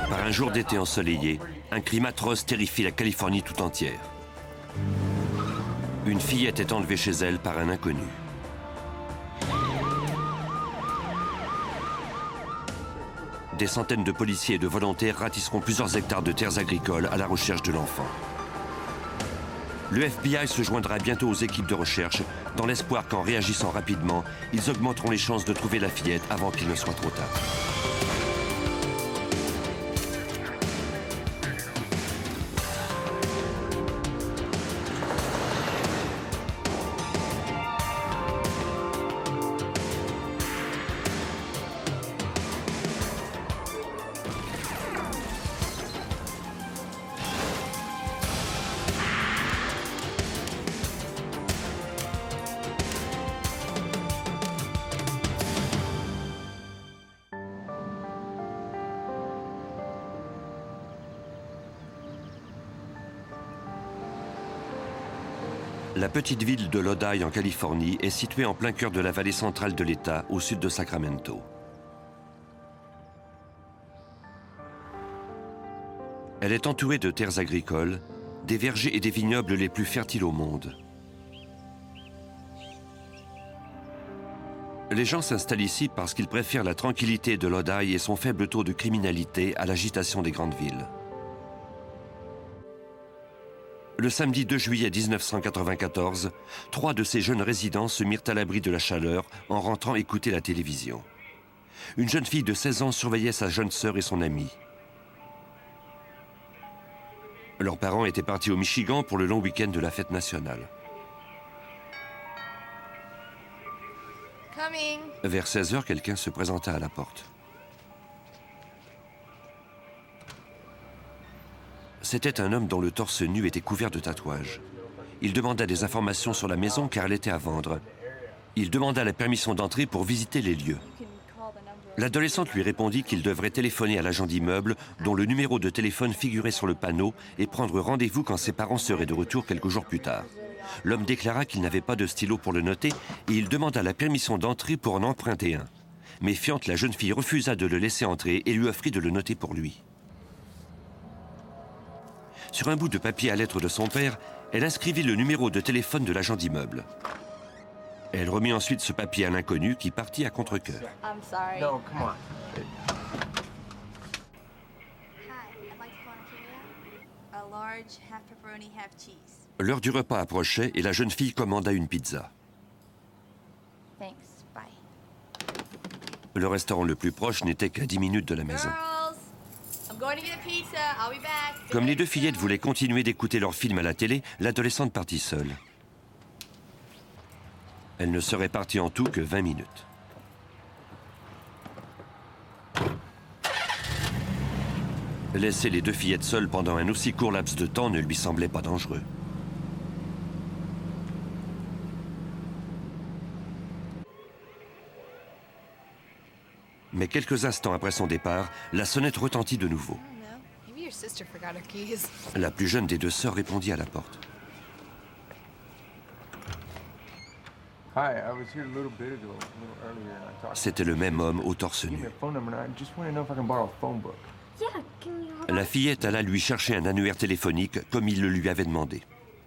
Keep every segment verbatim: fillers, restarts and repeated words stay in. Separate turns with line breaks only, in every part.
Par un jour d'été ensoleillé, un crime atroce terrifie la Californie tout entière. Une fillette est enlevée chez elle par un inconnu. Des centaines de policiers et de volontaires ratisseront plusieurs hectares de terres agricoles à la recherche de l'enfant. Le F B I se joindra bientôt aux équipes de recherche dans l'espoir qu'en réagissant rapidement, ils augmenteront les chances de trouver la fillette avant qu'il ne soit trop tard. La petite ville de Lodi en Californie est située en plein cœur de la vallée centrale de l'État, au sud de Sacramento. Elle est entourée de terres agricoles, des vergers et des vignobles les plus fertiles au monde. Les gens s'installent ici parce qu'ils préfèrent la tranquillité de Lodi et son faible taux de criminalité à l'agitation des grandes villes. Le samedi deux juillet mille neuf cent quatre-vingt-quatorze, trois de ces jeunes résidents se mirent à l'abri de la chaleur en rentrant écouter la télévision. Une jeune fille de seize ans surveillait sa jeune sœur et son amie. Leurs parents étaient partis au Michigan pour le long week-end de la fête nationale.
Coming.
Vers seize heures, quelqu'un se présenta à la porte. C'était un homme dont le torse nu était couvert de tatouages. Il demanda des informations sur la maison car elle était à vendre. Il demanda la permission d'entrer pour visiter les lieux. L'adolescente lui répondit qu'il devrait téléphoner à l'agent d'immeuble dont le numéro de téléphone figurait sur le panneau et prendre rendez-vous quand ses parents seraient de retour quelques jours plus tard. L'homme déclara qu'il n'avait pas de stylo pour le noter et il demanda la permission d'entrer pour en emprunter un. Méfiante, la jeune fille refusa de le laisser entrer et lui offrit de le noter pour lui. Sur un bout de papier à lettres de son père, elle inscrivit le numéro de téléphone de l'agent d'immeuble. Elle remit ensuite ce papier à l'inconnu qui partit à contre-cœur.
I'm sorry.
No, come on.
Hi, I'd like to go on a A large, half pepperoni, half cheese.
L'heure du repas approchait et la jeune fille commanda une pizza.
Thanks, bye.
Le restaurant le plus proche n'était qu'à dix minutes de la maison.
Girls, I'm going to get a pizza. I'll be back.
Comme les deux fillettes voulaient continuer d'écouter leur film à la télé, l'adolescente partit seule. Elle ne serait partie en tout que vingt minutes. Laisser les deux fillettes seules pendant un aussi court laps de temps ne lui semblait pas dangereux. Mais quelques instants après son départ, la sonnette retentit de nouveau. La plus jeune des deux sœurs répondit à la porte. C'était le même homme au torse nu. La fillette alla lui chercher un annuaire téléphonique comme il le lui avait demandé.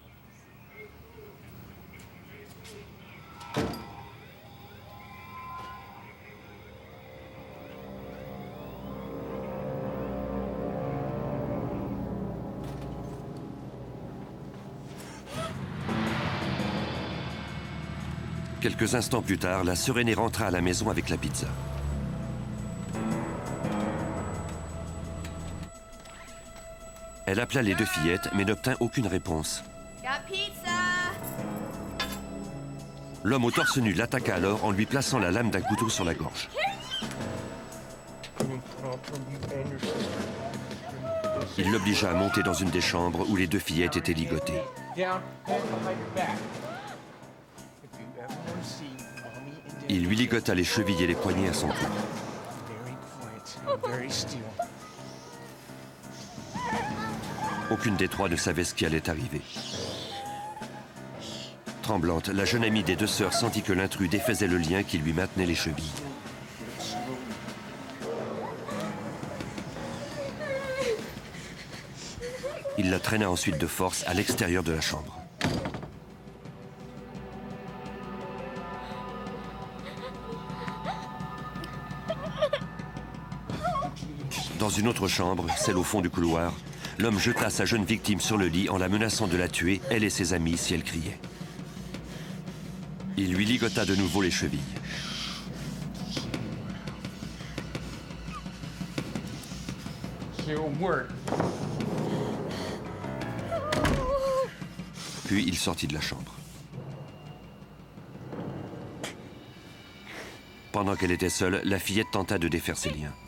Quelques instants plus tard, la sœur aînée rentra à la maison avec la pizza. Elle appela les deux fillettes, mais n'obtint aucune réponse.
Got pizza.
L'homme au torse nu l'attaqua alors en lui plaçant la lame d'un couteau sur la gorge. Il l'obligea à monter dans une des chambres où les deux fillettes étaient ligotées. Il lui ligota les chevilles et les poignets à son cou. Aucune des trois ne savait ce qui allait arriver. Tremblante, la jeune amie des deux sœurs sentit que l'intrus défaisait le lien qui lui maintenait les chevilles. Il la traîna ensuite de force à l'extérieur de la chambre. Dans une autre chambre, celle au fond du couloir, l'homme jeta sa jeune victime sur le lit en la menaçant de la tuer, elle et ses amis, si elle criait. Il lui ligota de nouveau les chevilles. Puis il sortit de la chambre. Pendant qu'elle était seule, la fillette tenta de défaire ses liens.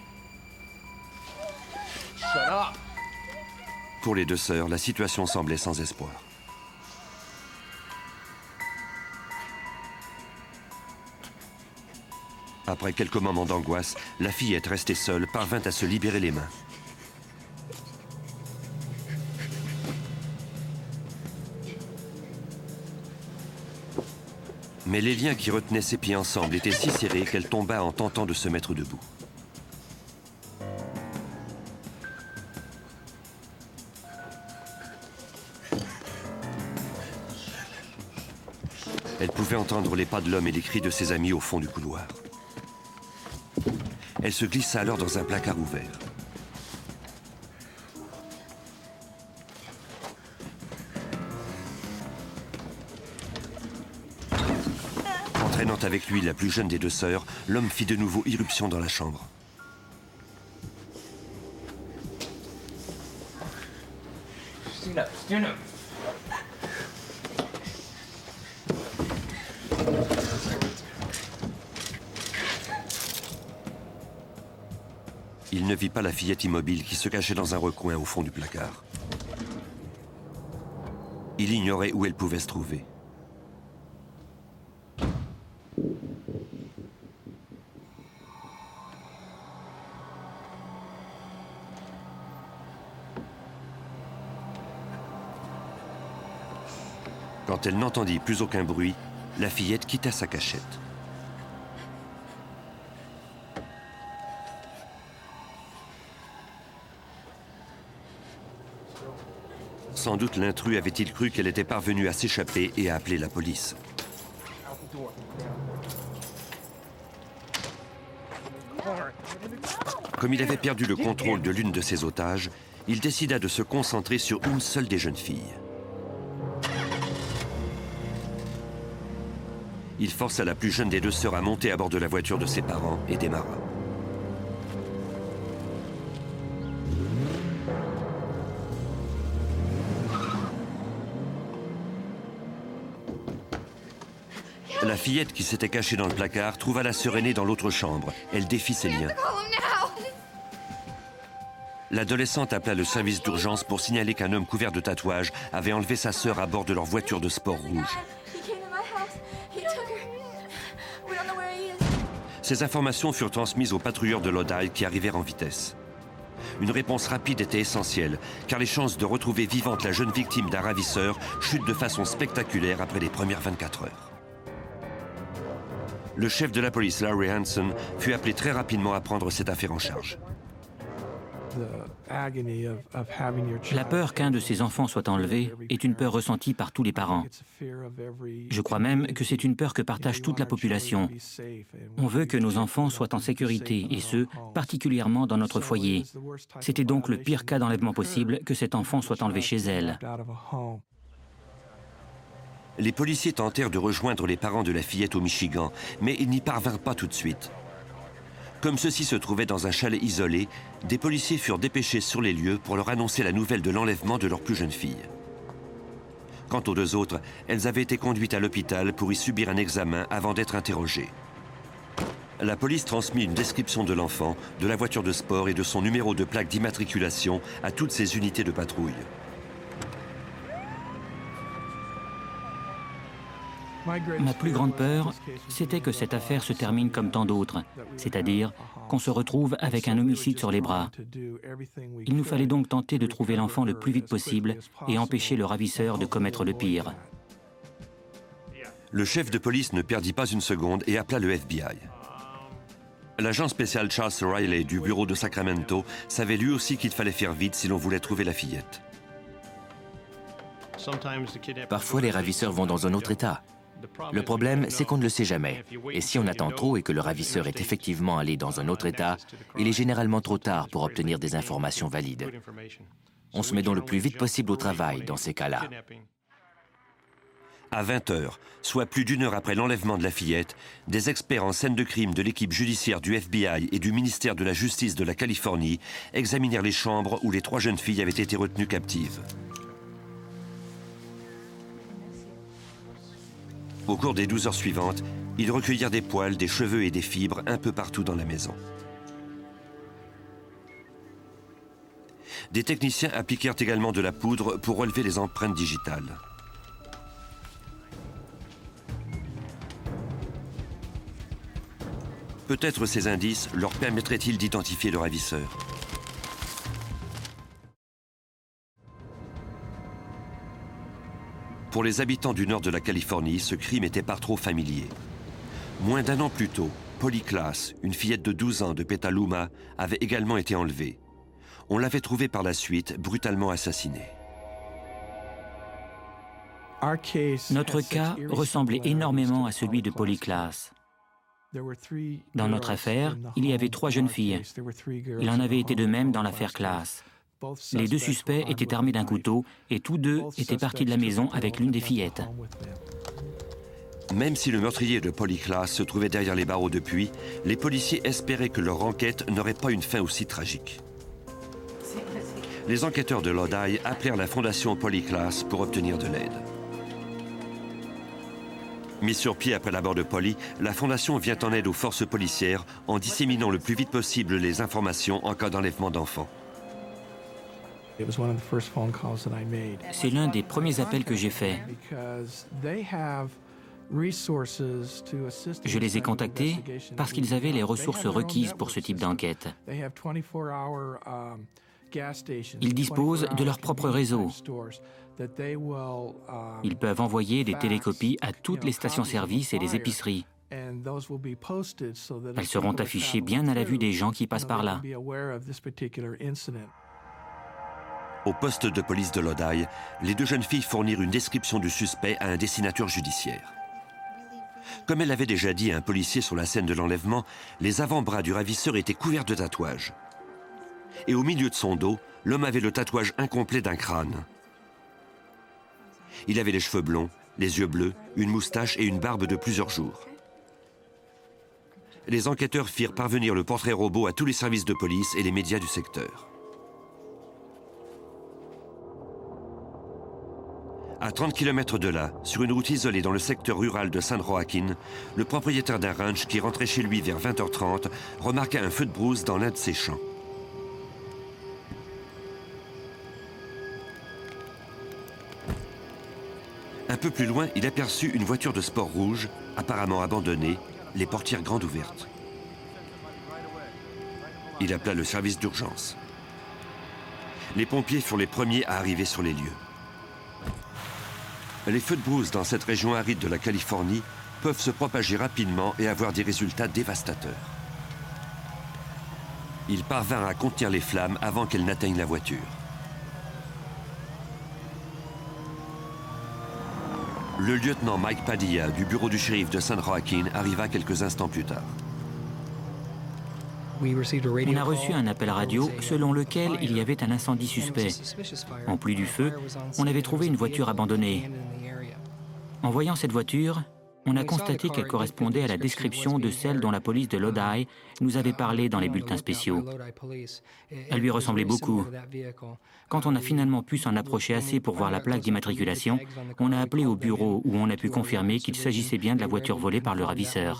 Pour les deux sœurs, la situation semblait sans espoir. Après quelques moments d'angoisse, la fillette restée seule parvint à se libérer les mains. Mais les liens qui retenaient ses pieds ensemble étaient si serrés qu'elle tomba en tentant de se mettre debout. Elle pouvait entendre les pas de l'homme et les cris de ses amis au fond du couloir. Elle se glissa alors dans un placard ouvert. Entraînant avec lui la plus jeune des deux sœurs, l'homme fit de nouveau irruption dans la chambre.
Stand up, stand up.
Il ne vit pas la fillette immobile qui se cachait dans un recoin au fond du placard. Il ignorait où elle pouvait se trouver. Quand elle n'entendit plus aucun bruit, la fillette quitta sa cachette. Sans doute l'intrus avait-il cru qu'elle était parvenue à s'échapper et à appeler la police. Comme il avait perdu le contrôle de l'une de ses otages, il décida de se concentrer sur une seule des jeunes filles. Il força la plus jeune des deux sœurs à monter à bord de la voiture de ses parents et démarra. La fillette qui s'était cachée dans le placard trouva la sœur aînée dans l'autre chambre. Elle défit ses liens. L'adolescente appela le service d'urgence pour signaler qu'un homme couvert de tatouages avait enlevé sa sœur à bord de leur voiture de sport rouge. Ces informations furent transmises aux patrouilleurs de Lodi qui arrivèrent en vitesse. Une réponse rapide était essentielle, car les chances de retrouver vivante la jeune victime d'un ravisseur chutent de façon spectaculaire après les premières vingt-quatre heures. Le chef de la police, Larry Hanson, fut appelé très rapidement à prendre cette affaire en charge.
La peur qu'un de ses enfants soit enlevé est une peur ressentie par tous les parents. Je crois même que c'est une peur que partage toute la population. On veut que nos enfants soient en sécurité, et ce, particulièrement dans notre foyer. C'était donc le pire cas d'enlèvement possible que cet enfant soit enlevé chez elle.
Les policiers tentèrent de rejoindre les parents de la fillette au Michigan, mais ils n'y parvinrent pas tout de suite. Comme ceux-ci se trouvaient dans un chalet isolé, des policiers furent dépêchés sur les lieux pour leur annoncer la nouvelle de l'enlèvement de leur plus jeune fille. Quant aux deux autres, elles avaient été conduites à l'hôpital pour y subir un examen avant d'être interrogées. La police transmit une description de l'enfant, de la voiture de sport et de son numéro de plaque d'immatriculation à toutes ces unités de patrouille.
Ma plus grande peur, c'était que cette affaire se termine comme tant d'autres, c'est-à-dire qu'on se retrouve avec un homicide sur les bras. Il nous fallait donc tenter de trouver l'enfant le plus vite possible et empêcher le ravisseur de commettre le pire.
Le chef de police ne perdit pas une seconde et appela le F B I. L'agent spécial Charles Riley du bureau de Sacramento savait lui aussi qu'il fallait faire vite si l'on voulait trouver la fillette.
Parfois, les ravisseurs vont dans un autre État. Le problème, c'est qu'on ne le sait jamais. Et si on attend trop et que le ravisseur est effectivement allé dans un autre État, il est généralement trop tard pour obtenir des informations valides. On se met donc le plus vite possible au travail dans ces cas-là.
À vingt heures, soit plus d'une heure après l'enlèvement de la fillette, des experts en scène de crime de l'équipe judiciaire du F B I et du ministère de la Justice de la Californie examinèrent les chambres où les trois jeunes filles avaient été retenues captives. Au cours des douze heures suivantes, ils recueillirent des poils, des cheveux et des fibres un peu partout dans la maison. Des techniciens appliquèrent également de la poudre pour relever les empreintes digitales. Peut-être ces indices leur permettraient-ils d'identifier le ravisseur. Pour les habitants du nord de la Californie, ce crime était par trop familier. Moins d'un an plus tôt, Polly Klaas, une fillette de douze ans de Petaluma, avait également été enlevée. On l'avait trouvée par la suite brutalement assassinée.
Notre cas ressemblait énormément à celui de Polly Klaas. Dans notre affaire, il y avait trois jeunes filles. Il en avait été de même dans l'affaire Klaas. Les deux suspects étaient armés d'un couteau et tous deux étaient partis de la maison avec l'une des fillettes.
Même si le meurtrier de Polly Klaas se trouvait derrière les barreaux depuis, les policiers espéraient que leur enquête n'aurait pas une fin aussi tragique. Les enquêteurs de Lodi appelèrent la fondation Polly Klaas pour obtenir de l'aide. Mis sur pied après la mort de Polly, la fondation vient en aide aux forces policières en disséminant le plus vite possible les informations en cas d'enlèvement d'enfants.
C'est l'un des premiers appels que j'ai faits. Je les ai contactés parce qu'ils avaient les ressources requises pour ce type d'enquête. Ils disposent de leur propre réseau. Ils peuvent envoyer des télécopies à toutes les stations-service et les épiceries. Elles seront affichées bien à la vue des gens qui passent par là.
Au poste de police de Lodi, les deux jeunes filles fournirent une description du suspect à un dessinateur judiciaire. Comme elle l'avait déjà dit à un policier sur la scène de l'enlèvement, les avant-bras du ravisseur étaient couverts de tatouages. Et au milieu de son dos, l'homme avait le tatouage incomplet d'un crâne. Il avait les cheveux blonds, les yeux bleus, une moustache et une barbe de plusieurs jours. Les enquêteurs firent parvenir le portrait robot à tous les services de police et les médias du secteur. À trente kilomètres de là, sur une route isolée dans le secteur rural de San Joaquin, le propriétaire d'un ranch qui rentrait chez lui vers vingt heures trente remarqua un feu de brousse dans l'un de ses champs. Un peu plus loin, il aperçut une voiture de sport rouge, apparemment abandonnée, les portières grandes ouvertes. Il appela le service d'urgence. Les pompiers furent les premiers à arriver sur les lieux. Les feux de brousse dans cette région aride de la Californie peuvent se propager rapidement et avoir des résultats dévastateurs. Ils parvinrent à contenir les flammes avant qu'elles n'atteignent la voiture. Le lieutenant Mike Padilla du bureau du shérif de San Joaquin arriva quelques instants plus tard.
On a reçu un appel radio selon lequel il y avait un incendie suspect. En plus du feu, on avait trouvé une voiture abandonnée. En voyant cette voiture, on a constaté qu'elle correspondait à la description de celle dont la police de Lodi nous avait parlé dans les bulletins spéciaux. Elle lui ressemblait beaucoup. Quand on a finalement pu s'en approcher assez pour voir la plaque d'immatriculation, on a appelé au bureau où on a pu confirmer qu'il s'agissait bien de la voiture volée par le ravisseur.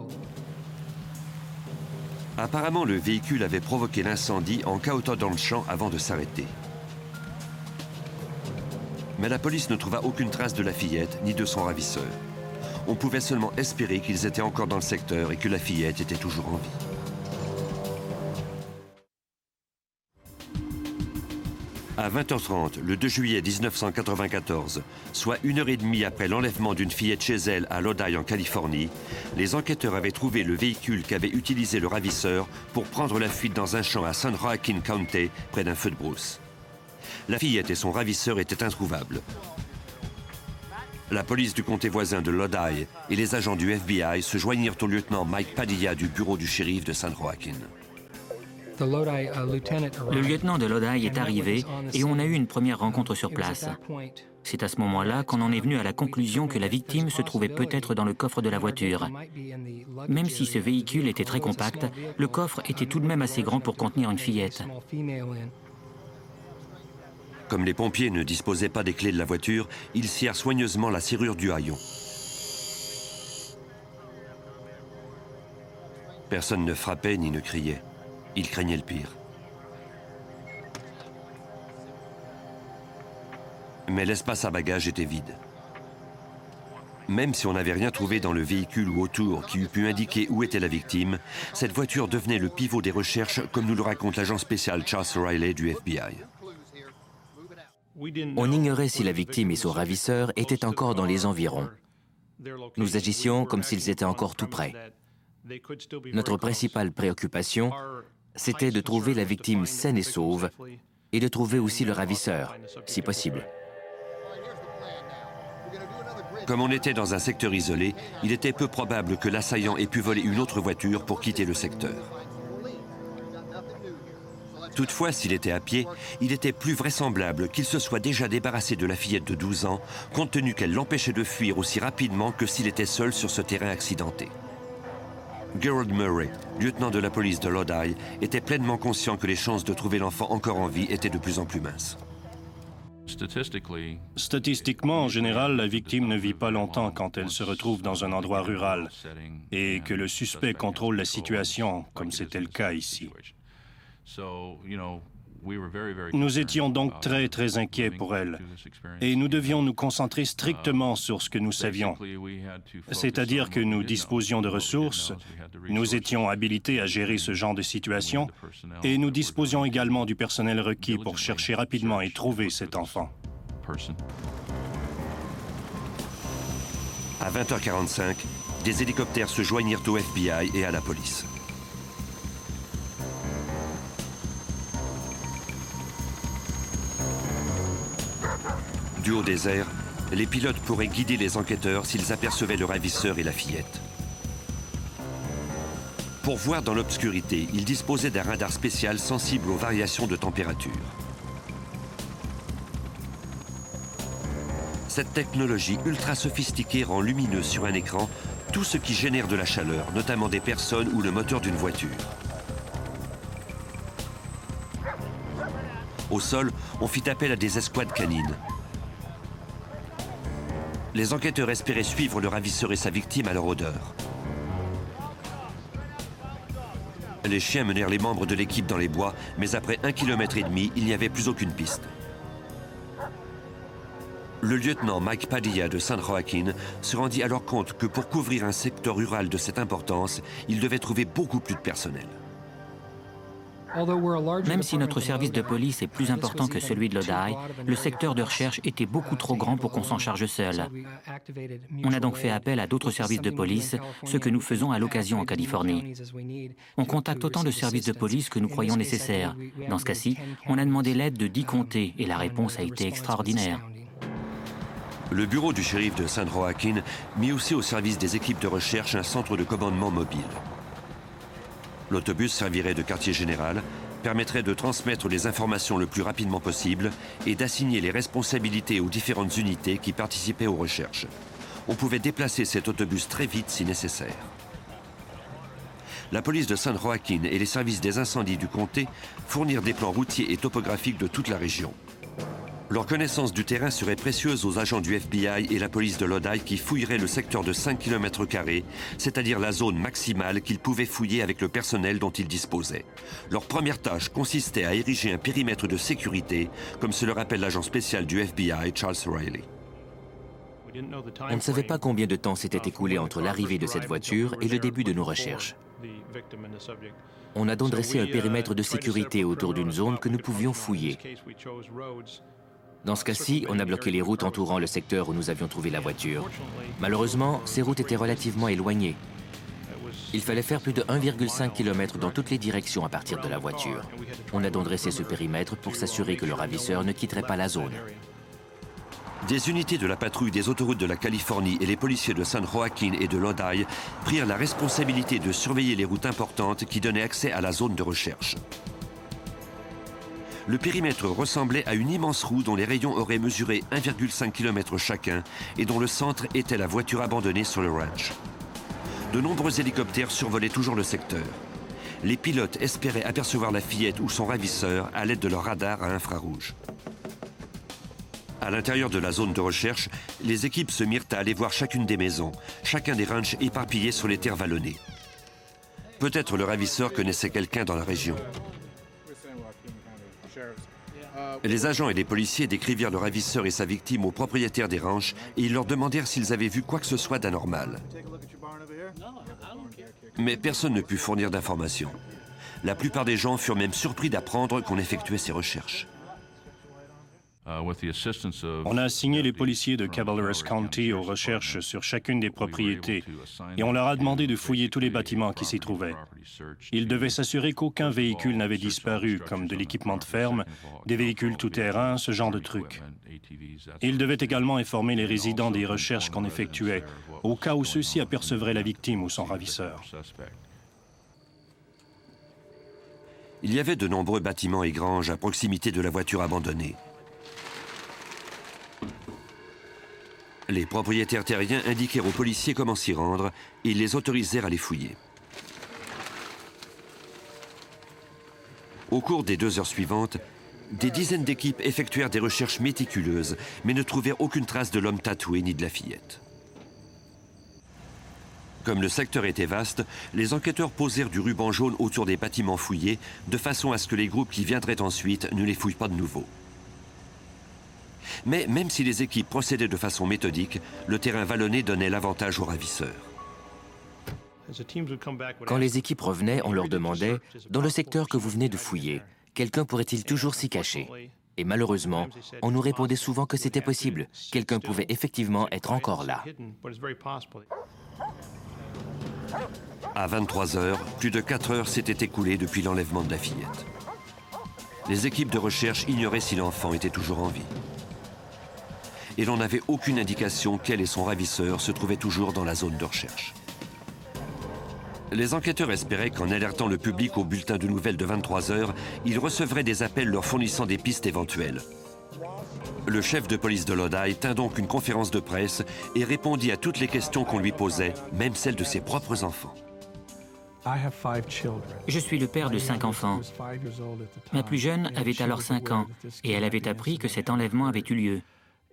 Apparemment, le véhicule avait provoqué l'incendie en cahotant dans le champ avant de s'arrêter. Mais la police ne trouva aucune trace de la fillette ni de son ravisseur. On pouvait seulement espérer qu'ils étaient encore dans le secteur et que la fillette était toujours en vie. À vingt heures trente, le deux juillet mille neuf cent quatre-vingt-quatorze, soit une heure et demie après l'enlèvement d'une fillette chez elle à Lodi en Californie, les enquêteurs avaient trouvé le véhicule qu'avait utilisé le ravisseur pour prendre la fuite dans un champ à San Joaquin County, près d'un feu de brousse. La fillette et son ravisseur étaient introuvables. La police du comté voisin de Lodi et les agents du F B I se joignirent au lieutenant Mike Padilla du bureau du shérif de San Joaquin.
Le lieutenant de Lodi est arrivé et on a eu une première rencontre sur place. C'est à ce moment-là qu'on en est venu à la conclusion que la victime se trouvait peut-être dans le coffre de la voiture. Même si ce véhicule était très compact, le coffre était tout de même assez grand pour contenir une fillette.
Comme les pompiers ne disposaient pas des clés de la voiture, ils scièrent soigneusement la serrure du haillon. Personne ne frappait ni ne criait. Ils craignaient le pire. Mais l'espace à bagages était vide. Même si on n'avait rien trouvé dans le véhicule ou autour qui eût pu indiquer où était la victime, cette voiture devenait le pivot des recherches, comme nous le raconte l'agent spécial Charles Riley du F B I.
On ignorait si la victime et son ravisseur étaient encore dans les environs. Nous agissions comme s'ils étaient encore tout près. Notre principale préoccupation, c'était de trouver la victime saine et sauve et de trouver aussi le ravisseur, si possible.
Comme on était dans un secteur isolé, il était peu probable que l'assaillant ait pu voler une autre voiture pour quitter le secteur. Toutefois, s'il était à pied, il était plus vraisemblable qu'il se soit déjà débarrassé de la fillette de douze ans, compte tenu qu'elle l'empêchait de fuir aussi rapidement que s'il était seul sur ce terrain accidenté. Gerald Murray, lieutenant de la police de Lodi, était pleinement conscient que les chances de trouver l'enfant encore en vie étaient de plus en plus minces.
Statistiquement, en général, la victime ne vit pas longtemps quand elle se retrouve dans un endroit rural et que le suspect contrôle la situation, comme c'était le cas ici. Nous étions donc très, très inquiets pour elle et nous devions nous concentrer strictement sur ce que nous savions. C'est-à-dire que nous disposions de ressources, nous étions habilités à gérer ce genre de situation et nous disposions également du personnel requis pour chercher rapidement et trouver cet enfant.
À vingt heures quarante-cinq, des hélicoptères se joignirent au F B I et à la police. Du haut des airs, les pilotes pourraient guider les enquêteurs s'ils apercevaient le ravisseur et la fillette. Pour voir dans l'obscurité, ils disposaient d'un radar spécial sensible aux variations de température. Cette technologie ultra sophistiquée rend lumineux sur un écran tout ce qui génère de la chaleur, notamment des personnes ou le moteur d'une voiture. Au sol, on fit appel à des escouades canines. Les enquêteurs espéraient suivre le ravisseur et sa victime à leur odeur. Les chiens menèrent les membres de l'équipe dans les bois, mais après un kilomètre et demi, il n'y avait plus aucune piste. Le lieutenant Mike Padilla de San Joaquin se rendit alors compte que pour couvrir un secteur rural de cette importance, il devait trouver beaucoup plus de personnel.
Même si notre service de police est plus important que celui de Lodi, le secteur de recherche était beaucoup trop grand pour qu'on s'en charge seul. On a donc fait appel à d'autres services de police, ce que nous faisons à l'occasion en Californie. On contacte autant de services de police que nous croyons nécessaire. Dans ce cas-ci, on a demandé l'aide de dix comtés et la réponse a été extraordinaire.
Le bureau du shérif de San Joaquin mit aussi au service des équipes de recherche un centre de commandement mobile. L'autobus servirait de quartier général, permettrait de transmettre les informations le plus rapidement possible et d'assigner les responsabilités aux différentes unités qui participaient aux recherches. On pouvait déplacer cet autobus très vite si nécessaire. La police de San Joaquin et les services des incendies du comté fournirent des plans routiers et topographiques de toute la région. Leur connaissance du terrain serait précieuse aux agents du F B I et la police de Lodi qui fouilleraient le secteur de cinq kilomètres carrés, c'est-à-dire la zone maximale qu'ils pouvaient fouiller avec le personnel dont ils disposaient. Leur première tâche consistait à ériger un périmètre de sécurité, comme se le rappelle l'agent spécial du F B I, Charles Riley.
On ne savait pas combien de temps s'était écoulé entre l'arrivée de cette voiture et le début de nos recherches. On a donc dressé un périmètre de sécurité autour d'une zone que nous pouvions fouiller. Dans ce cas-ci, on a bloqué les routes entourant le secteur où nous avions trouvé la voiture. Malheureusement, ces routes étaient relativement éloignées. Il fallait faire plus de un virgule cinq kilomètres dans toutes les directions à partir de la voiture. On a donc dressé ce périmètre pour s'assurer que le ravisseur ne quitterait pas la zone.
Des unités de la patrouille des autoroutes de la Californie et les policiers de San Joaquin et de Lodi prirent la responsabilité de surveiller les routes importantes qui donnaient accès à la zone de recherche. Le périmètre ressemblait à une immense roue dont les rayons auraient mesuré un virgule cinq kilomètres chacun et dont le centre était la voiture abandonnée sur le ranch. De nombreux hélicoptères survolaient toujours le secteur. Les pilotes espéraient apercevoir la fillette ou son ravisseur à l'aide de leur radar à infrarouge. À l'intérieur de la zone de recherche, les équipes se mirent à aller voir chacune des maisons, chacun des ranchs éparpillés sur les terres vallonnées. Peut-être le ravisseur connaissait quelqu'un dans la région. Les agents et les policiers décrivirent le ravisseur et sa victime aux propriétaires des ranchs et ils leur demandèrent s'ils avaient vu quoi que ce soit d'anormal. Mais personne ne put fournir d'informations. La plupart des gens furent même surpris d'apprendre qu'on effectuait ces recherches.
On a assigné les policiers de Cabarrus County aux recherches sur chacune des propriétés et on leur a demandé de fouiller tous les bâtiments qui s'y trouvaient. Ils devaient s'assurer qu'aucun véhicule n'avait disparu, comme de l'équipement de ferme, des véhicules tout-terrain, ce genre de trucs. Ils devaient également informer les résidents des recherches qu'on effectuait, au cas où ceux-ci apercevraient la victime ou son ravisseur.
Il y avait de nombreux bâtiments et granges à proximité de la voiture abandonnée. Les propriétaires terriens indiquèrent aux policiers comment s'y rendre et ils les autorisèrent à les fouiller. Au cours des deux heures suivantes, des dizaines d'équipes effectuèrent des recherches méticuleuses, mais ne trouvèrent aucune trace de l'homme tatoué ni de la fillette. Comme le secteur était vaste, les enquêteurs posèrent du ruban jaune autour des bâtiments fouillés, de façon à ce que les groupes qui viendraient ensuite ne les fouillent pas de nouveau. Mais même si les équipes procédaient de façon méthodique, le terrain vallonné donnait l'avantage aux ravisseurs.
Quand les équipes revenaient, on leur demandait « Dans le secteur que vous venez de fouiller, quelqu'un pourrait-il toujours s'y cacher ?» Et malheureusement, on nous répondait souvent que c'était possible. Quelqu'un pouvait effectivement être encore là.
À vingt-trois heures, plus de quatre heures s'étaient écoulées depuis l'enlèvement de la fillette. Les équipes de recherche ignoraient si l'enfant était toujours en vie. Et l'on n'avait aucune indication qu'elle et son ravisseur se trouvaient toujours dans la zone de recherche. Les enquêteurs espéraient qu'en alertant le public au bulletin de nouvelles de vingt-trois heures, ils recevraient des appels leur fournissant des pistes éventuelles. Le chef de police de Lodi tint donc une conférence de presse et répondit à toutes les questions qu'on lui posait, même celles de ses propres enfants.
Je suis le père de cinq enfants. Ma plus jeune avait alors cinq ans et elle avait appris que cet enlèvement avait eu lieu.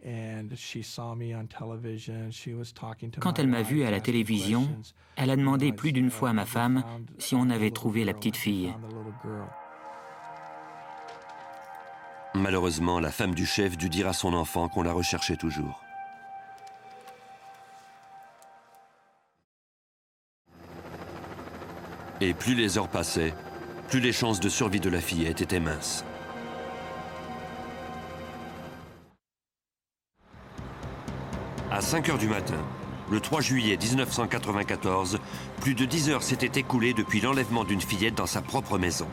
Quand elle m'a vu à la télévision, elle a demandé plus d'une fois à ma femme si on avait trouvé la petite fille.
Malheureusement, la femme du chef dut dire à son enfant qu'on la recherchait toujours. Et plus les heures passaient, plus les chances de survie de la fillette étaient minces. À cinq heures du matin, le trois juillet mille neuf cent quatre-vingt-quatorze, plus de dix heures s'étaient écoulées depuis l'enlèvement d'une fillette dans sa propre maison.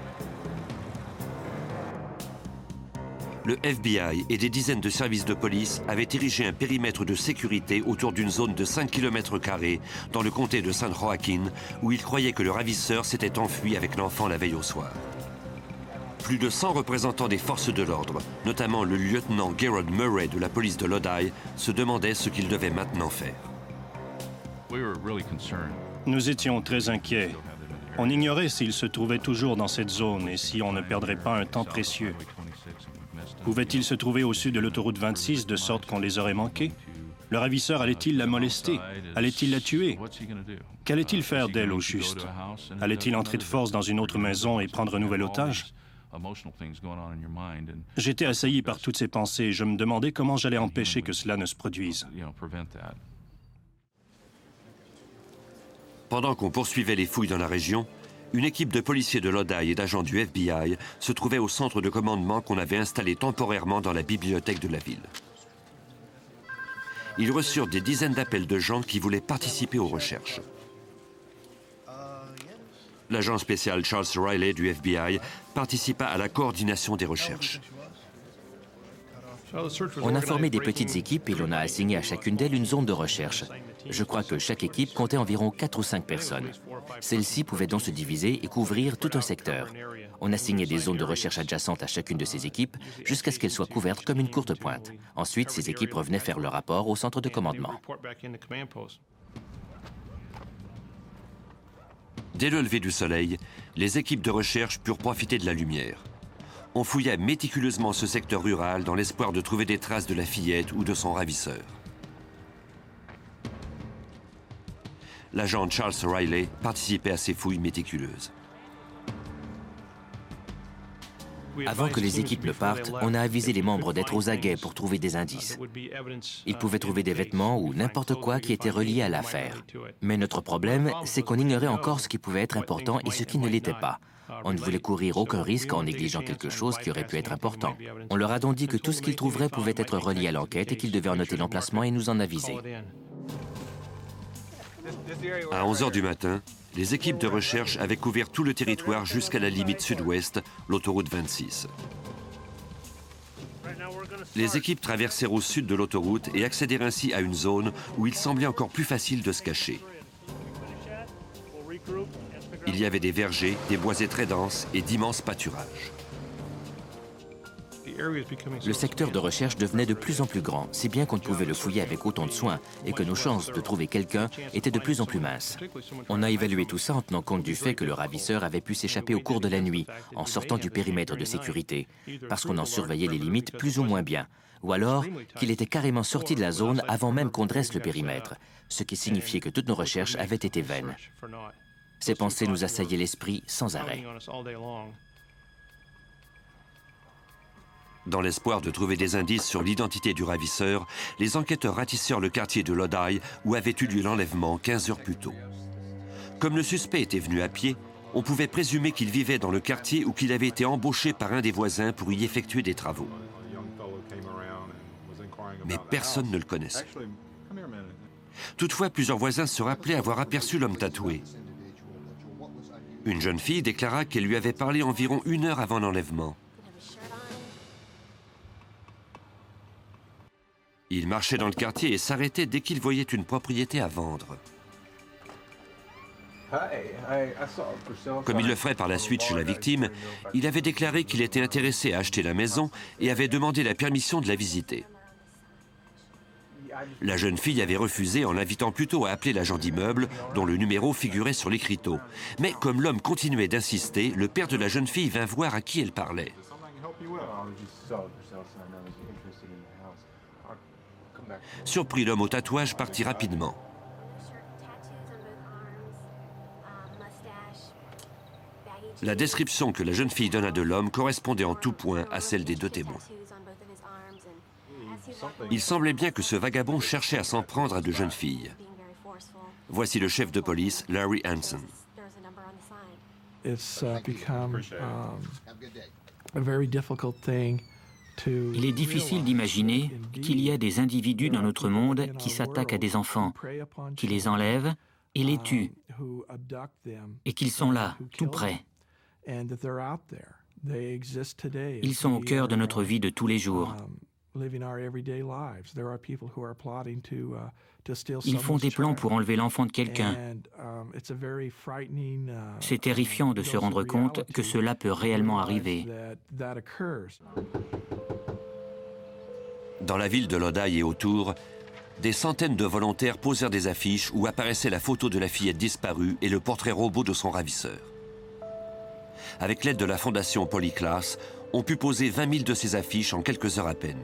Le F B I et des dizaines de services de police avaient érigé un périmètre de sécurité autour d'une zone de cinq kilomètres carrés dans le comté de San Joaquin, où ils croyaient que le ravisseur s'était enfui avec l'enfant la veille au soir. Plus de cent représentants des forces de l'ordre, notamment le lieutenant Gerard Murray de la police de Lodi, se demandaient ce qu'ils devaient maintenant faire.
Nous étions très inquiets. On ignorait s'il se trouvait toujours dans cette zone et si on ne perdrait pas un temps précieux. Pouvait-il se trouver au sud de l'autoroute vingt-six de sorte qu'on les aurait manqués? Le ravisseur allait-il la molester? Allait-il la tuer? Qu'allait-il faire d'elle au juste? Allait-il entrer de force dans une autre maison et prendre un nouvel otage? J'étais assailli par toutes ces pensées et je me demandais comment j'allais empêcher que cela ne se produise.
Pendant qu'on poursuivait les fouilles dans la région, une équipe de policiers de Lodi et d'agents du F B I se trouvait au centre de commandement qu'on avait installé temporairement dans la bibliothèque de la ville. Ils reçurent des dizaines d'appels de gens qui voulaient participer aux recherches. L'agent spécial Charles Riley du F B I participa à la coordination des recherches.
On a formé des petites équipes et l'on a assigné à chacune d'elles une zone de recherche. Je crois que chaque équipe comptait environ quatre ou cinq personnes. Celles-ci pouvaient donc se diviser et couvrir tout un secteur. On assignait des zones de recherche adjacentes à chacune de ces équipes jusqu'à ce qu'elles soient couvertes comme une courte pointe. Ensuite, ces équipes revenaient faire leur rapport au centre de commandement.
Dès le lever du soleil, les équipes de recherche purent profiter de la lumière. On fouilla méticuleusement ce secteur rural dans l'espoir de trouver des traces de la fillette ou de son ravisseur. L'agent Charles Riley participait à ces fouilles méticuleuses.
Avant que les équipes ne partent, on a avisé les membres d'être aux aguets pour trouver des indices. Ils pouvaient trouver des vêtements ou n'importe quoi qui était relié à l'affaire. Mais notre problème, c'est qu'on ignorait encore ce qui pouvait être important et ce qui ne l'était pas. On ne voulait courir aucun risque en négligeant quelque chose qui aurait pu être important. On leur a donc dit que tout ce qu'ils trouveraient pouvait être relié à l'enquête et qu'ils devaient en noter l'emplacement et nous en aviser.
À onze heures du matin, les équipes de recherche avaient couvert tout le territoire jusqu'à la limite sud-ouest, l'autoroute vingt-six. Les équipes traversèrent au sud de l'autoroute et accédèrent ainsi à une zone où il semblait encore plus facile de se cacher. Il y avait des vergers, des boisés très denses et d'immenses pâturages.
Le secteur de recherche devenait de plus en plus grand, si bien qu'on ne pouvait le fouiller avec autant de soin et que nos chances de trouver quelqu'un étaient de plus en plus minces. On a évalué tout ça en tenant compte du fait que le ravisseur avait pu s'échapper au cours de la nuit, en sortant du périmètre de sécurité, parce qu'on en surveillait les limites plus ou moins bien, ou alors qu'il était carrément sorti de la zone avant même qu'on dresse le périmètre, ce qui signifiait que toutes nos recherches avaient été vaines. Ces pensées nous assaillaient l'esprit sans arrêt.
Dans l'espoir de trouver des indices sur l'identité du ravisseur, les enquêteurs ratissèrent le quartier de Lodi où avait eu lieu l'enlèvement quinze heures plus tôt. Comme le suspect était venu à pied, on pouvait présumer qu'il vivait dans le quartier ou qu'il avait été embauché par un des voisins pour y effectuer des travaux. Mais personne ne le connaissait. Toutefois, plusieurs voisins se rappelaient avoir aperçu l'homme tatoué. Une jeune fille déclara qu'elle lui avait parlé environ une heure avant l'enlèvement. Il marchait dans le quartier et s'arrêtait dès qu'il voyait une propriété à vendre. Comme il le ferait par la suite chez la victime, il avait déclaré qu'il était intéressé à acheter la maison et avait demandé la permission de la visiter. La jeune fille avait refusé en l'invitant plutôt à appeler l'agent d'immeuble dont le numéro figurait sur l'écriteau. Mais comme l'homme continuait d'insister, le père de la jeune fille vint voir à qui elle parlait. Surpris, l'homme au tatouage partit rapidement. La description que la jeune fille donna de l'homme correspondait en tout point à celle des deux témoins. Il semblait bien que ce vagabond cherchait à s'en prendre à de jeunes filles. Voici le chef de police, Larry Hansen.
Il est difficile d'imaginer qu'il y a des individus dans notre monde qui s'attaquent à des enfants, qui les enlèvent et les tuent, et qu'ils sont là, tout près. Ils sont au cœur de notre vie de tous les jours. Ils font des plans pour enlever l'enfant de quelqu'un. C'est terrifiant de se rendre compte que cela peut réellement arriver.
Dans la ville de Lodi et autour, des centaines de volontaires posèrent des affiches où apparaissait la photo de la fillette disparue et le portrait robot de son ravisseur. Avec l'aide de la fondation Polyclass, on put poser vingt mille de ces affiches en quelques heures à peine.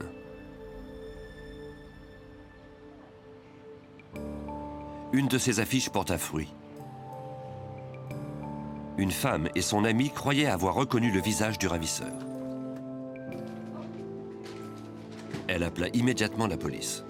Une de ces affiches porta fruit. Une femme et son amie croyaient avoir reconnu le visage du ravisseur. Elle appela immédiatement la police.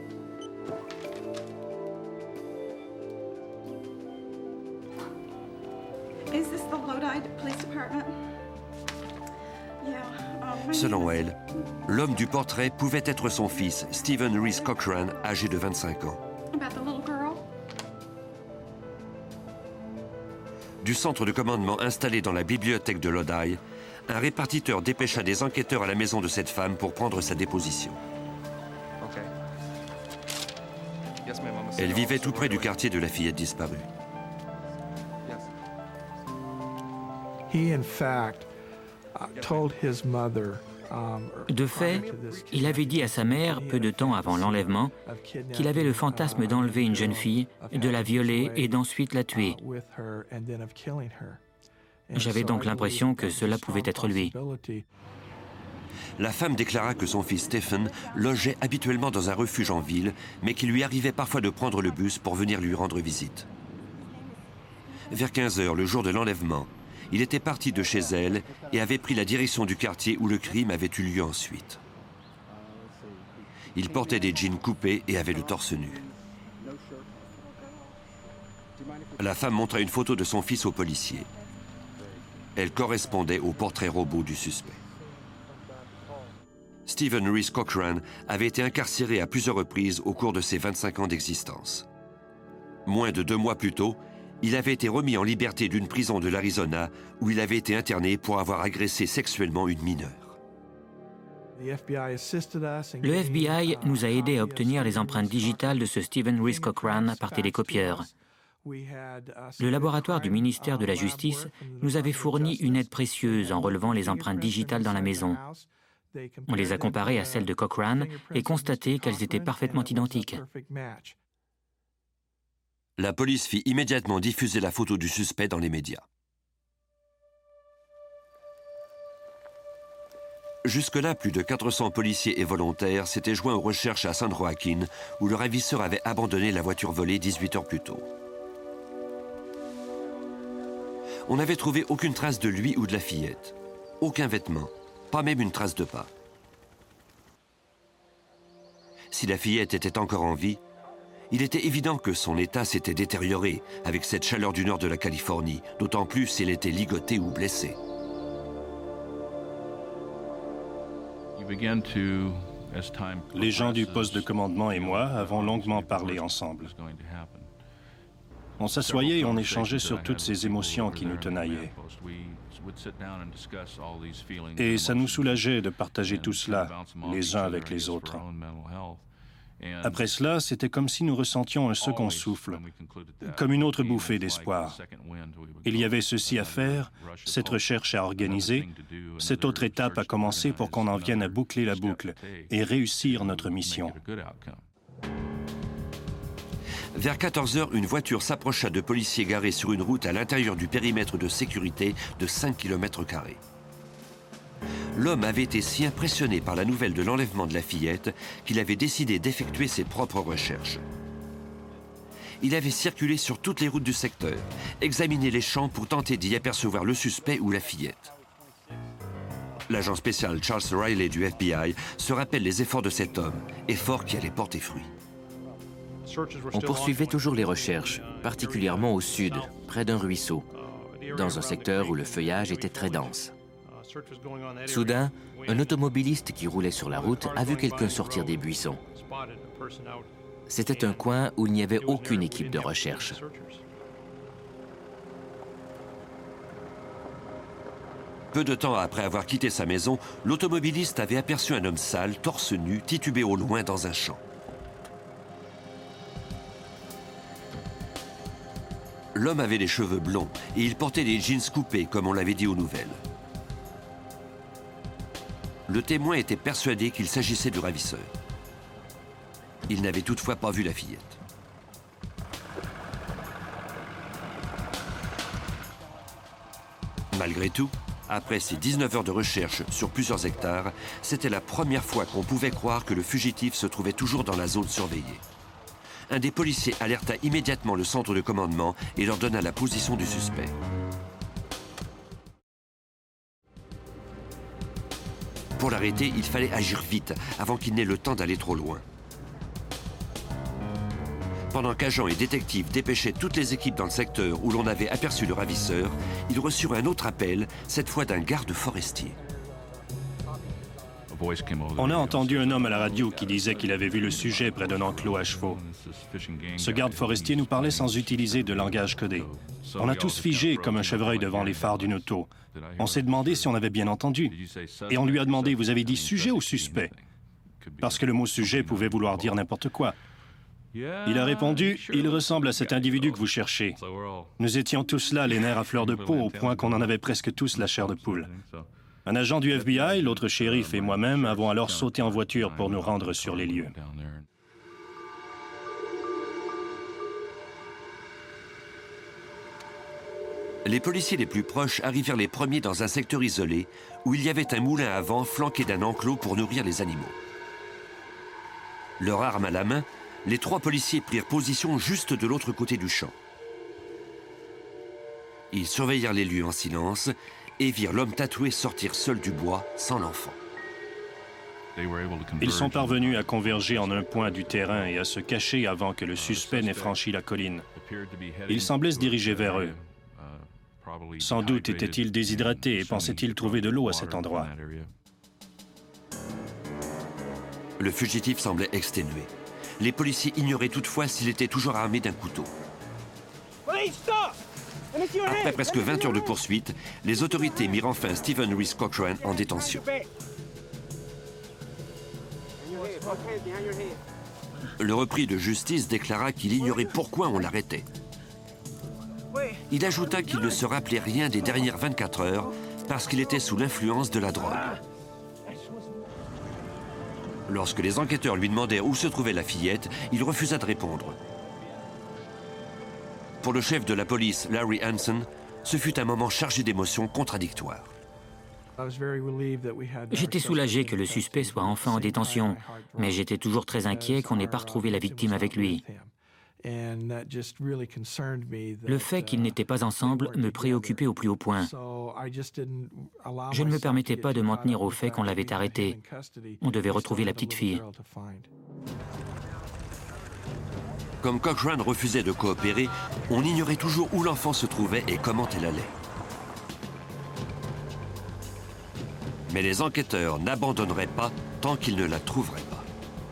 Is this the Lodi Police Department? Yeah, um, my
Selon
name is-
elle, l'homme du portrait pouvait être son fils, Stephen Reese Cochran, âgé de vingt-cinq ans.
About the little girl?
Du centre de commandement installé dans la bibliothèque de Lodi, un répartiteur dépêcha des enquêteurs à la maison de cette femme pour prendre sa déposition. Elle vivait tout près du quartier de la fillette disparue.
De fait, il avait dit à sa mère, peu de temps avant l'enlèvement, qu'il avait le fantasme d'enlever une jeune fille, de la violer et d'ensuite la tuer. J'avais donc l'impression que cela pouvait être lui.
La femme déclara que son fils Stephen logeait habituellement dans un refuge en ville, mais qu'il lui arrivait parfois de prendre le bus pour venir lui rendre visite. Vers quinze heures, le jour de l'enlèvement, il était parti de chez elle et avait pris la direction du quartier où le crime avait eu lieu ensuite. Il portait des jeans coupés et avait le torse nu. La femme montra une photo de son fils au policier. Elle correspondait au portrait robot du suspect. Stephen Reese Cochran avait été incarcéré à plusieurs reprises au cours de ses vingt-cinq ans d'existence. Moins de deux mois plus tôt, il avait été remis en liberté d'une prison de l'Arizona où il avait été interné pour avoir agressé sexuellement une mineure.
Le F B I nous a aidés à obtenir les empreintes digitales de ce Stephen Reese Cochran par télécopieur. Le laboratoire du ministère de la Justice nous avait fourni une aide précieuse en relevant les empreintes digitales dans la maison. On les a comparées à celles de Cochran et constaté qu'elles étaient parfaitement identiques.
La police fit immédiatement diffuser la photo du suspect dans les médias. Jusque-là, plus de quatre cents policiers et volontaires s'étaient joints aux recherches à San Joaquin, où le ravisseur avait abandonné la voiture volée dix-huit heures plus tôt. On n'avait trouvé aucune trace de lui ou de la fillette. Aucun vêtement, pas même une trace de pas. Si la fillette était encore en vie, il était évident que son état s'était détérioré avec cette chaleur du nord de la Californie, d'autant plus s'il était ligoté ou blessé.
Les gens du poste de commandement et moi avons longuement parlé ensemble. On s'assoyait et on échangeait sur toutes ces émotions qui nous tenaillaient. Et ça nous soulageait de partager tout cela, les uns avec les autres. Après cela, c'était comme si nous ressentions un second souffle, comme une autre bouffée d'espoir. Il y avait ceci à faire, cette recherche à organiser, cette autre étape à commencer pour qu'on en vienne à boucler la boucle et réussir notre mission.
Vers quatorze heures, une voiture s'approcha de policiers garés sur une route à l'intérieur du périmètre de sécurité de cinq kilomètres carrés. L'homme avait été si impressionné par la nouvelle de l'enlèvement de la fillette qu'il avait décidé d'effectuer ses propres recherches. Il avait circulé sur toutes les routes du secteur, examiné les champs pour tenter d'y apercevoir le suspect ou la fillette. L'agent spécial Charles Riley du F B I se rappelle les efforts de cet homme, efforts qui allaient porter fruit.
On poursuivait toujours les recherches, particulièrement au sud, près d'un ruisseau, dans un secteur où le feuillage était très dense. Soudain, un automobiliste qui roulait sur la route a vu quelqu'un sortir des buissons. C'était un coin où il n'y avait aucune équipe de recherche.
Peu de temps après avoir quitté sa maison, l'automobiliste avait aperçu un homme sale, torse nu, titubé au loin dans un champ. L'homme avait les cheveux blonds et il portait des jeans coupés, comme on l'avait dit aux nouvelles. Le témoin était persuadé qu'il s'agissait du ravisseur. Il n'avait toutefois pas vu la fillette. Malgré tout, après ces dix-neuf heures de recherche sur plusieurs hectares, c'était la première fois qu'on pouvait croire que le fugitif se trouvait toujours dans la zone surveillée. Un des policiers alerta immédiatement le centre de commandement et leur donna la position du suspect. Pour l'arrêter, il fallait agir vite, avant qu'il n'ait le temps d'aller trop loin. Pendant qu'agents et détectives dépêchaient toutes les équipes dans le secteur où l'on avait aperçu le ravisseur, ils reçurent un autre appel, cette fois d'un garde forestier.
On a entendu un homme à la radio qui disait qu'il avait vu le sujet près d'un enclos à chevaux. Ce garde forestier nous parlait sans utiliser de langage codé. On a tous figé comme un chevreuil devant les phares d'une auto. On s'est demandé si on avait bien entendu. Et on lui a demandé, vous avez dit sujet ou suspect? Parce que le mot sujet pouvait vouloir dire n'importe quoi. Il a répondu, il ressemble à cet individu que vous cherchez. Nous étions tous là, les nerfs à fleur de peau, au point qu'on en avait presque tous la chair de poule. Un agent du F B I, l'autre shérif et moi-même avons alors sauté en voiture pour nous rendre sur les lieux.
Les policiers les plus proches arrivèrent les premiers dans un secteur isolé où il y avait un moulin à vent flanqué d'un enclos pour nourrir les animaux. Leur arme à la main, les trois policiers prirent position juste de l'autre côté du champ. Ils surveillèrent les lieux en silence et virent l'homme tatoué sortir seul du bois, sans l'enfant.
Ils sont parvenus à converger en un point du terrain et à se cacher avant que le suspect n'ait franchi la colline. Il semblait se diriger vers eux. Sans doute était-il déshydraté et pensait-il trouver de l'eau à cet endroit.
Le fugitif semblait exténué. Les policiers ignoraient toutefois s'il était toujours armé d'un couteau. Après presque vingt heures de poursuite, les autorités mirent enfin Stephen Reese Cochran en détention. Le repris de justice déclara qu'il ignorait pourquoi on l'arrêtait. Il ajouta qu'il ne se rappelait rien des dernières vingt-quatre heures parce qu'il était sous l'influence de la drogue. Lorsque les enquêteurs lui demandèrent où se trouvait la fillette, il refusa de répondre. Pour le chef de la police, Larry Hansen, ce fut un moment chargé d'émotions contradictoires.
J'étais soulagé que le suspect soit enfin en détention, mais j'étais toujours très inquiet qu'on n'ait pas retrouvé la victime avec lui. Le fait qu'ils n'étaient pas ensemble me préoccupait au plus haut point. Je ne me permettais pas de m'en tenir au fait qu'on l'avait arrêté. On devait retrouver la petite fille.
Comme Cochran refusait de coopérer, on ignorait toujours où l'enfant se trouvait et comment elle allait. Mais les enquêteurs n'abandonneraient pas tant qu'ils ne la trouveraient pas.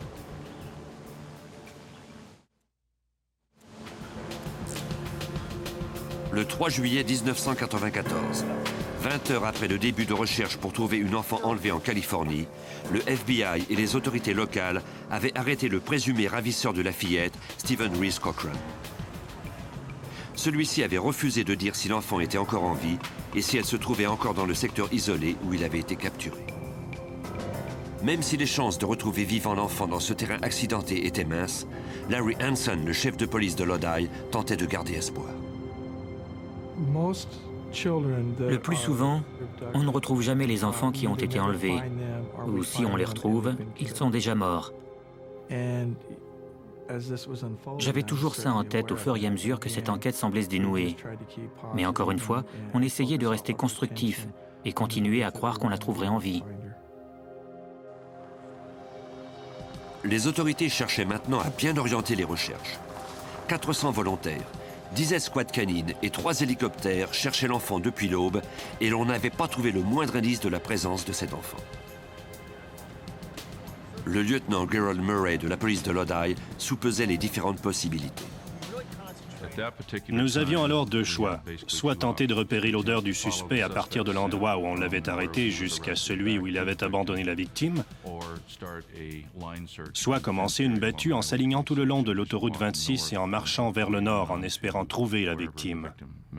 Le trois juillet mille neuf cent quatre-vingt-quatorze, vingt heures après le début de recherche pour trouver une enfant enlevée en Californie, le F B I et les autorités locales avaient arrêté le présumé ravisseur de la fillette, Stephen Reese Cochran. Celui-ci avait refusé de dire si l'enfant était encore en vie et si elle se trouvait encore dans le secteur isolé où il avait été capturé. Même si les chances de retrouver vivant l'enfant dans ce terrain accidenté étaient minces, Larry Hansen, le chef de police de Lodi, tentait de garder espoir.
Le plus souvent, on ne retrouve jamais les enfants qui ont été enlevés. Ou si on les retrouve, ils sont déjà morts. J'avais toujours ça en tête au fur et à mesure que cette enquête semblait se dénouer. Mais encore une fois, on essayait de rester constructif et continuer à croire qu'on la trouverait en vie.
Les autorités cherchaient maintenant à bien orienter les recherches. quatre cents volontaires, dix escouades canines et trois hélicoptères cherchaient l'enfant depuis l'aube et l'on n'avait pas trouvé le moindre indice de la présence de cet enfant. Le lieutenant Gerald Murray de la police de Lodi soupesait les différentes possibilités.
Nous avions alors deux choix, soit tenter de repérer l'odeur du suspect à partir de l'endroit où on l'avait arrêté jusqu'à celui où il avait abandonné la victime, soit commencer une battue en s'alignant tout le long de l'autoroute vingt-six et en marchant vers le nord en espérant trouver la victime.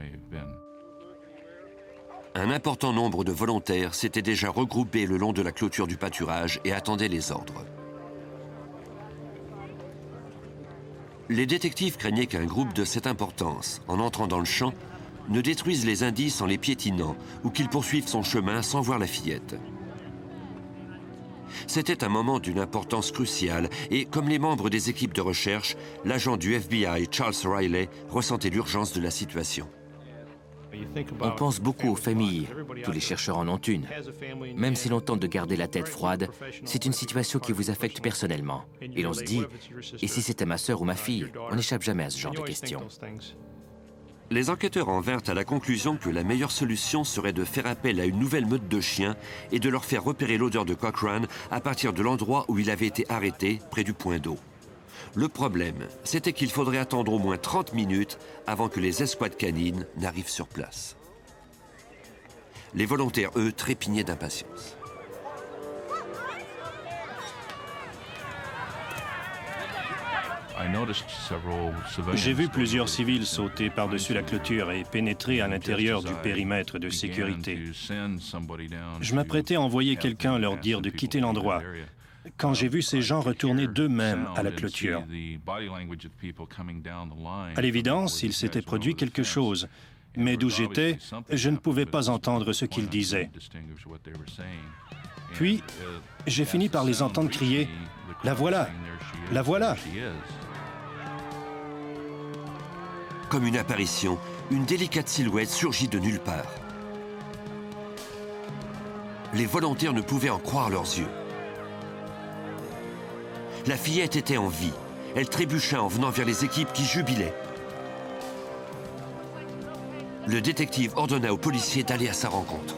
Un important nombre de volontaires s'étaient déjà regroupés le long de la clôture du pâturage et attendaient les ordres. Les détectives craignaient qu'un groupe de cette importance, en entrant dans le champ, ne détruise les indices en les piétinant ou qu'il poursuive son chemin sans voir la fillette. C'était un moment d'une importance cruciale et, comme les membres des équipes de recherche, l'agent du F B I, Charles Riley, ressentait l'urgence de la situation.
On pense beaucoup aux familles. Tous les chercheurs en ont une. Même si l'on tente de garder la tête froide, c'est une situation qui vous affecte personnellement. Et l'on se dit, et si c'était ma sœur ou ma fille? On n'échappe jamais à ce genre de questions.
Les enquêteurs en vinrent à la conclusion que la meilleure solution serait de faire appel à une nouvelle meute de chiens et de leur faire repérer l'odeur de Cochran à partir de l'endroit où il avait été arrêté, près du point d'eau. Le problème, c'était qu'il faudrait attendre au moins trente minutes avant que les escouades canines n'arrivent sur place. Les volontaires, eux, trépignaient d'impatience.
J'ai vu plusieurs civils sauter par-dessus la clôture et pénétrer à l'intérieur du périmètre de sécurité. Je m'apprêtais à envoyer quelqu'un leur dire de quitter l'endroit, quand j'ai vu ces gens retourner d'eux-mêmes à la clôture. À l'évidence, il s'était produit quelque chose, mais d'où j'étais, je ne pouvais pas entendre ce qu'ils disaient. Puis, j'ai fini par les entendre crier « La voilà! La voilà !»
Comme une apparition, une délicate silhouette surgit de nulle part. Les volontaires ne pouvaient en croire leurs yeux. La fillette était en vie. Elle trébucha en venant vers les équipes qui jubilaient. Le détective ordonna aux policiers d'aller à sa rencontre.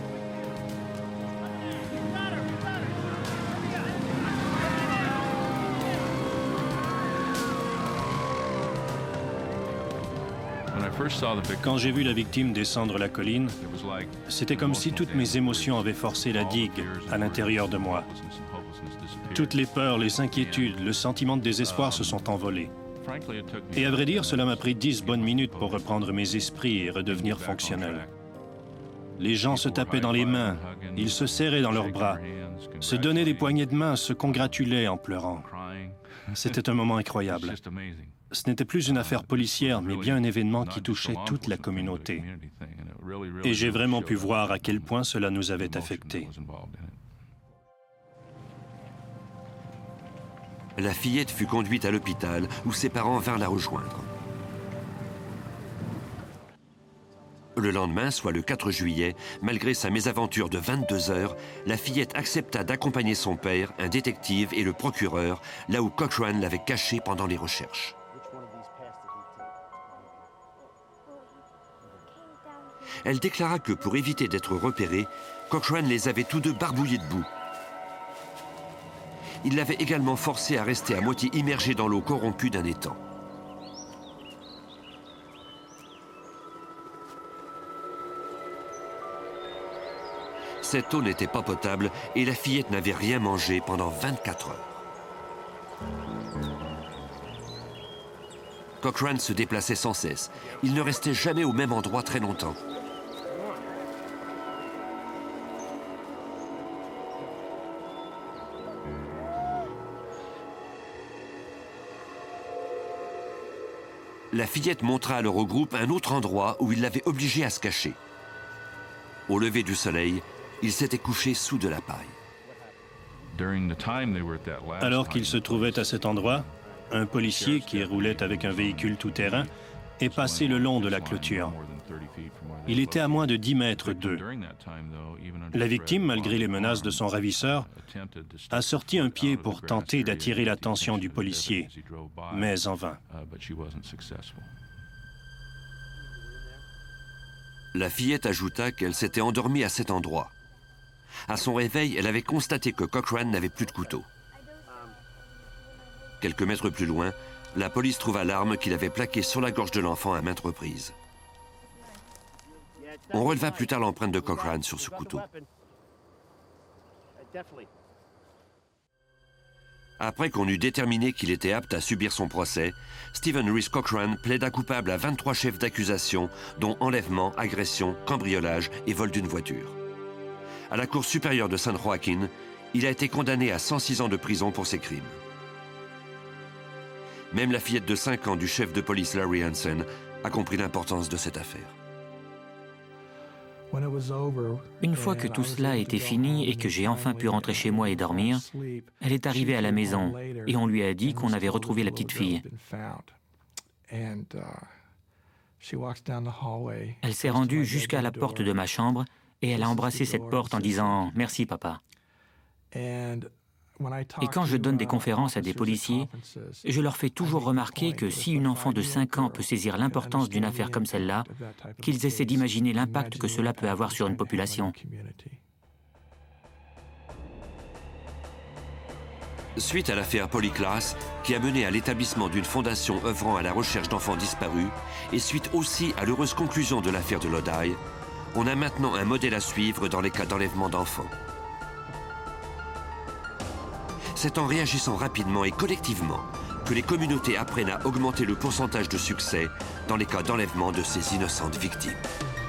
Quand j'ai vu la victime descendre la colline, c'était comme si toutes mes émotions avaient forcé la digue à l'intérieur de moi. Toutes les peurs, les inquiétudes, le sentiment de désespoir se sont envolés. Et à vrai dire, cela m'a pris dix bonnes minutes pour reprendre mes esprits et redevenir fonctionnel. Les gens se tapaient dans les mains, ils se serraient dans leurs bras, se donnaient des poignées de main, se congratulaient en pleurant. C'était un moment incroyable. Ce n'était plus une affaire policière, mais bien un événement qui touchait toute la communauté. Et j'ai vraiment pu voir à quel point cela nous avait affectés.
La fillette fut conduite à l'hôpital où ses parents vinrent la rejoindre. Le lendemain, soit le quatre juillet, malgré sa mésaventure de vingt-deux heures, la fillette accepta d'accompagner son père, un détective et le procureur, là où Cochran l'avait caché pendant les recherches. Elle déclara que pour éviter d'être repérée, Cochran les avait tous deux barbouillés de boue. Il l'avait également forcé à rester à moitié immergé dans l'eau corrompue d'un étang. Cette eau n'était pas potable et la fillette n'avait rien mangé pendant vingt-quatre heures. Cochran se déplaçait sans cesse. Il ne restait jamais au même endroit très longtemps. La fillette montra alors au groupe un autre endroit où il l'avait obligé à se cacher. Au lever du soleil, il s'était couché sous de la paille.
Alors qu'il se trouvait à cet endroit, un policier qui roulait avec un véhicule tout-terrain est passé le long de la clôture. Il était à moins de dix mètres d'eux. La victime, malgré les menaces de son ravisseur, a sorti un pied pour tenter d'attirer l'attention du policier, mais en vain.
La fillette ajouta qu'elle s'était endormie à cet endroit. À son réveil, elle avait constaté que Cochran n'avait plus de couteau. Quelques mètres plus loin, la police trouva l'arme qu'il avait plaquée sur la gorge de l'enfant à maintes reprises. On releva plus tard l'empreinte de Cochran sur ce couteau. Après qu'on eut déterminé qu'il était apte à subir son procès, Stephen Reese Cochran plaida coupable à vingt-trois chefs d'accusation, dont enlèvement, agression, cambriolage et vol d'une voiture. À la Cour supérieure de San Joaquin, il a été condamné à cent six ans de prison pour ses crimes. Même la fillette de cinq ans du chef de police Larry Hansen a compris l'importance de cette affaire.
Une fois que tout cela était fini et que j'ai enfin pu rentrer chez moi et dormir, elle est arrivée à la maison et on lui a dit qu'on avait retrouvé la petite fille. Elle s'est rendue jusqu'à la porte de ma chambre et elle a embrassé cette porte en disant « Merci, papa ». Et quand je donne des conférences à des policiers, je leur fais toujours remarquer que si une enfant de cinq ans peut saisir l'importance d'une affaire comme celle-là, qu'ils essaient d'imaginer l'impact que cela peut avoir sur une population.
Suite à l'affaire Polyclass, qui a mené à l'établissement d'une fondation œuvrant à la recherche d'enfants disparus, et suite aussi à l'heureuse conclusion de l'affaire de Lodi, on a maintenant un modèle à suivre dans les cas d'enlèvement d'enfants. C'est en réagissant rapidement et collectivement que les communautés apprennent à augmenter le pourcentage de succès dans les cas d'enlèvement de ces innocentes victimes.